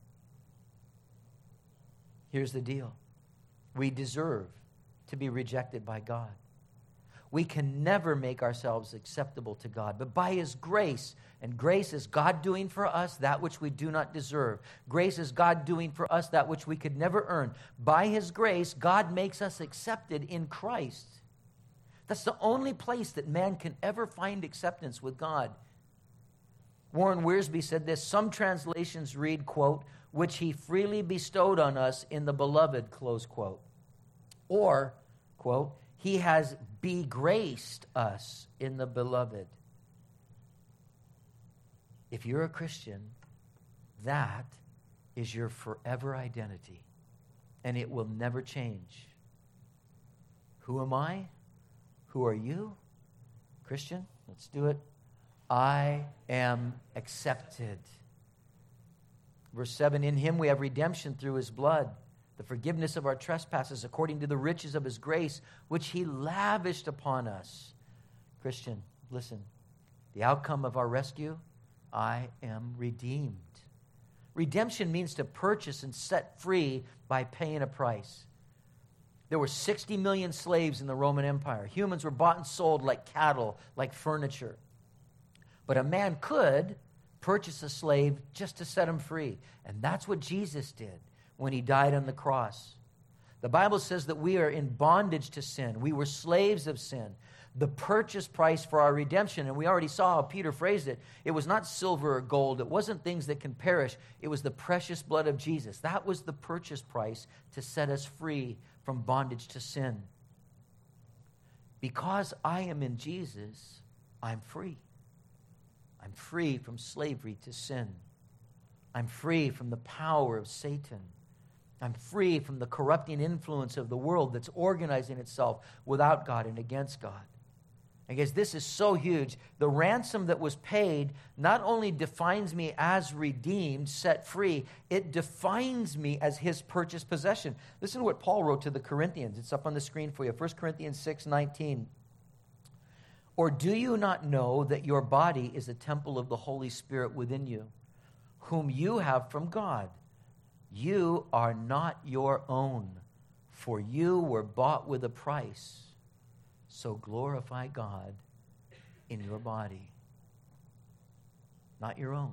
Here's the deal. We deserve to be rejected by God. We can never make ourselves acceptable to God, but by his grace, and grace is God doing for us that which we do not deserve. Grace is God doing for us that which we could never earn. By his grace, God makes us accepted in Christ. That's the only place that man can ever find acceptance with God. Warren Wiersbe said this, some translations read, quote, "which he freely bestowed on us in the beloved," close quote. Or, quote, "he has begraced us in the beloved." If you're a Christian, that is your forever identity, and it will never change. Who am I? Who are you? Christian, let's do it. I am accepted. Verse seven, "In him we have redemption through his blood, the forgiveness of our trespasses according to the riches of his grace, which he lavished upon us." Christian, listen. The outcome of our rescue, I am redeemed. Redemption means to purchase and set free by paying a price. There were sixty million slaves in the Roman Empire. Humans were bought and sold like cattle, like furniture. But a man could purchase a slave just to set him free. And that's what Jesus did when he died on the cross. The Bible says that we are in bondage to sin. We were slaves of sin. The purchase price for our redemption, and we already saw how Peter phrased it, it was not silver or gold. It wasn't things that can perish. It was the precious blood of Jesus. That was the purchase price to set us free from bondage to sin. Because I am in Jesus, I'm free. I'm free from slavery to sin. I'm free from the power of Satan. I'm free from the corrupting influence of the world that's organizing itself without God and against God. I guess this is so huge. The ransom that was paid not only defines me as redeemed, set free, it defines me as his purchased possession. Listen to what Paul wrote to the Corinthians. It's up on the screen for you. First Corinthians six nineteen. Or do you not know that your body is a temple of the Holy Spirit within you, whom you have from God? You are not your own, for you were bought with a price. So glorify God in your body. Not your own.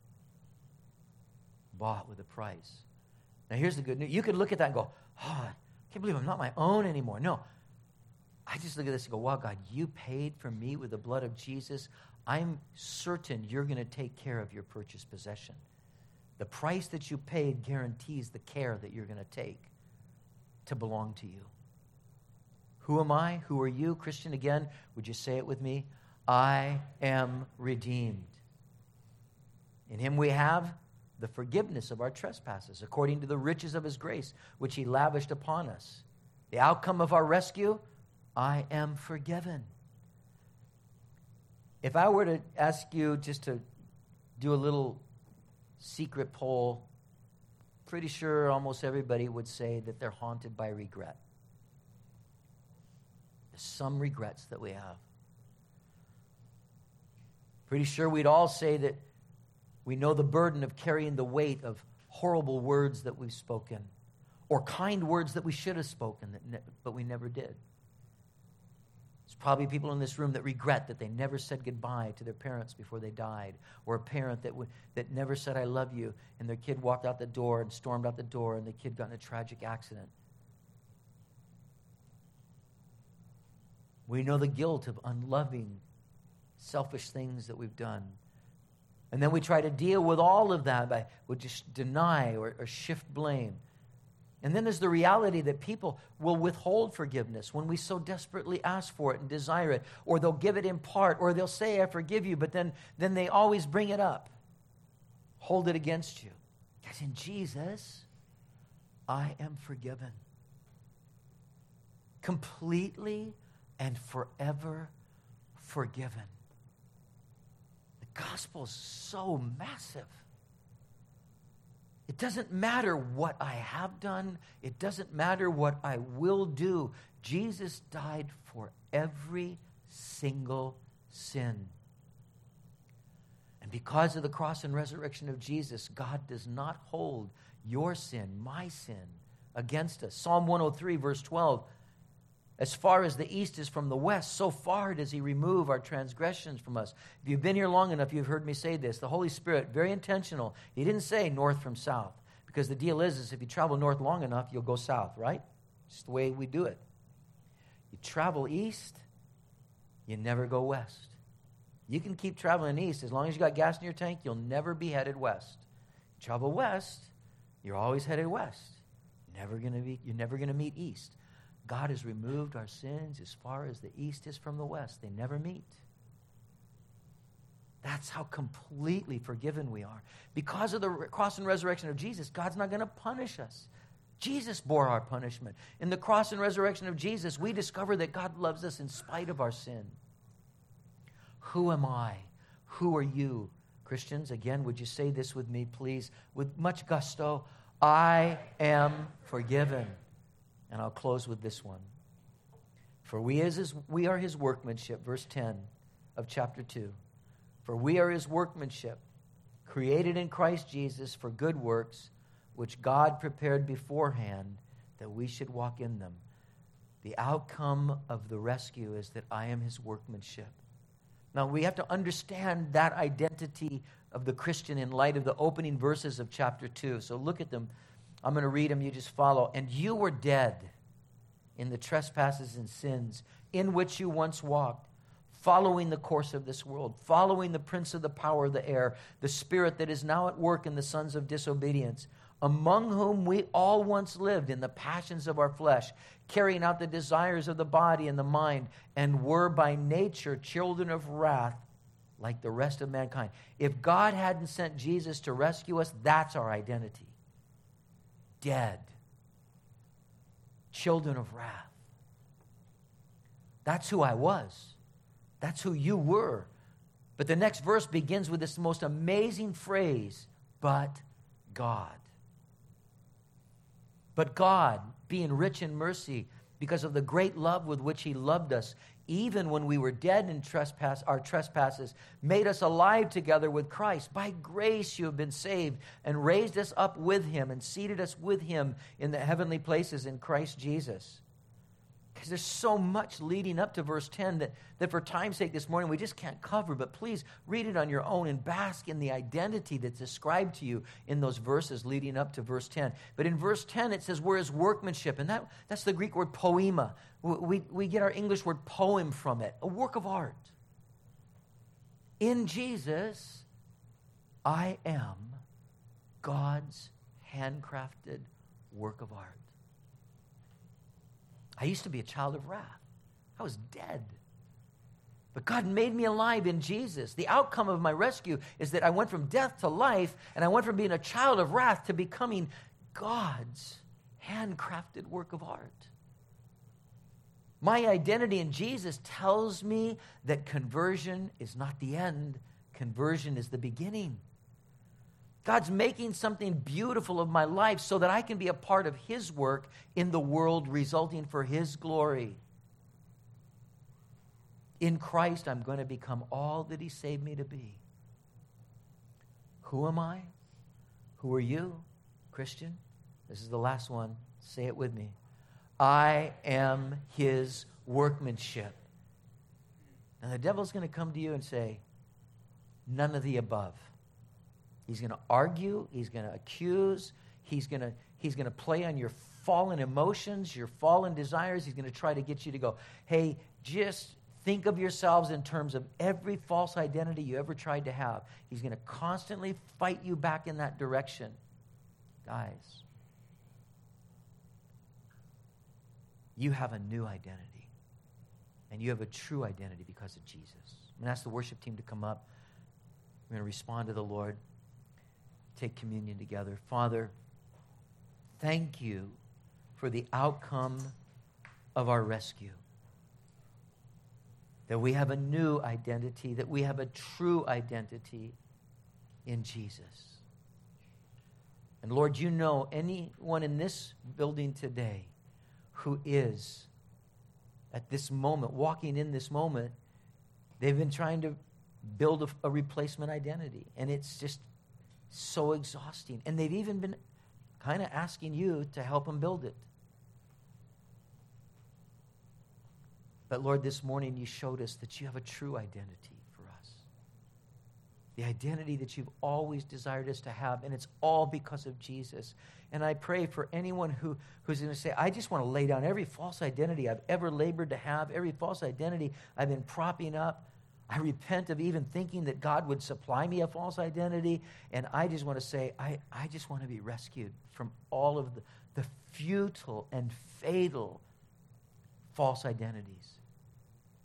Bought with a price. Now here's the good news. You could look at that and go, oh, I can't believe I'm not my own anymore. No. I just look at this and go, wow, God, you paid for me with the blood of Jesus. I'm certain you're going to take care of your purchased possession. The price that you paid guarantees the care that you're going to take to belong to you. Who am I? Who are you? Christian, again, would you say it with me? I am redeemed. In him we have the forgiveness of our trespasses, according to the riches of his grace, which he lavished upon us. The outcome of our rescue, I am forgiven. If I were to ask you just to do a little secret poll, pretty sure almost everybody would say that they're haunted by regret. There's some regrets that we have. Pretty sure we'd all say that we know the burden of carrying the weight of horrible words that we've spoken, or kind words that we should have spoken, that ne- but we never did. There's probably people in this room that regret that they never said goodbye to their parents before they died, or a parent that w- that never said, I love you, and their kid walked out the door and stormed out the door, and the kid got in a tragic accident. We know the guilt of unloving, selfish things that we've done. And then we try to deal with all of that by we just deny or, or shift blame. And then there's the reality that people will withhold forgiveness when we so desperately ask for it and desire it, or they'll give it in part, or they'll say, I forgive you, but then, then they always bring it up, hold it against you. Because in Jesus, I am forgiven. Completely and forever forgiven. The gospel is so massive. It doesn't matter what I have done. It doesn't matter what I will do. Jesus died for every single sin. And because of the cross and resurrection of Jesus, God does not hold your sin, my sin, against us. Psalm one oh three, verse twelve, as far as the east is from the west, so far does he remove our transgressions from us. If you've been here long enough, you've heard me say this. The Holy Spirit, very intentional. He didn't say north from south, because the deal is, is if you travel north long enough, you'll go south, right? It's the way we do it. You travel east, you never go west. You can keep traveling east. As long as you got gas in your tank, you'll never be headed west. You travel west, you're always headed west. Never gonna be, you're never going to meet east. God has removed our sins as far as the east is from the west. They never meet. That's how completely forgiven we are. Because of the cross and resurrection of Jesus, God's not going to punish us. Jesus bore our punishment. In the cross and resurrection of Jesus, we discover that God loves us in spite of our sin. Who am I? Who are you? Christians, again, would you say this with me, please, with much gusto? I am forgiven. And I'll close with this one. For we, is his, we are his workmanship, verse ten of chapter two. For we are his workmanship, created in Christ Jesus for good works, which God prepared beforehand that we should walk in them. The outcome of the rescue is that I am his workmanship. Now, we have to understand that identity of the Christian in light of the opening verses of chapter two. So look at them. I'm going to read them. You just follow. And you were dead in the trespasses and sins in which you once walked, following the course of this world, following the prince of the power of the air, the spirit that is now at work in the sons of disobedience, among whom we all once lived in the passions of our flesh, carrying out the desires of the body and the mind, and were by nature children of wrath like the rest of mankind. If God hadn't sent Jesus to rescue us, that's our identity. Dead. Children of wrath. That's who I was. That's who you were. But the next verse begins with this most amazing phrase, but God. But God, being rich in mercy, because of the great love with which he loved us, even when we were dead in trespass, our trespasses, made us alive together with Christ. By grace you have been saved, and raised us up with him, and seated us with him in the heavenly places in Christ Jesus. Because there's so much leading up to verse ten that, that for time's sake this morning we just can't cover. But please read it on your own and bask in the identity that's described to you in those verses leading up to verse ten. But in verse ten it says we're his workmanship. And that, that's the Greek word poema. We, we get our English word poem from it. A work of art. In Jesus, I am God's handcrafted work of art. I used to be a child of wrath. I was dead. But God made me alive in Jesus. The outcome of my rescue is that I went from death to life, and I went from being a child of wrath to becoming God's handcrafted work of art. My identity in Jesus tells me that conversion is not the end. Conversion is the beginning. God's making something beautiful of my life so that I can be a part of his work in the world, resulting for his glory. In Christ, I'm going to become all that he saved me to be. Who am I? Who are you, Christian? This is the last one. Say it with me. I am his workmanship. And the devil's going to come to you and say, none of the above. He's going to argue. He's going to accuse. He's going to, he's going to play on your fallen emotions, your fallen desires. He's going to try to get you to go, hey, just think of yourselves in terms of every false identity you ever tried to have. He's going to constantly fight you back in that direction. Guys, you have a new identity. And you have a true identity because of Jesus. I'm going to ask the worship team to come up. We're going to respond to the Lord. Take communion together. Father, thank you for the outcome of our rescue. That we have a new identity, that we have a true identity in Jesus. And Lord, you know anyone in this building today who is at this moment, walking in this moment, they've been trying to build a, a replacement identity. And it's just so exhausting. And they've even been kind of asking you to help them build it. But Lord, this morning you showed us that you have a true identity for us. The identity that you've always desired us to have, and it's all because of Jesus. And I pray for anyone who, who's going to say, I just want to lay down every false identity I've ever labored to have, every false identity I've been propping up. I repent of even thinking that God would supply me a false identity. And I just want to say, I, I just want to be rescued from all of the, the futile and fatal false identities.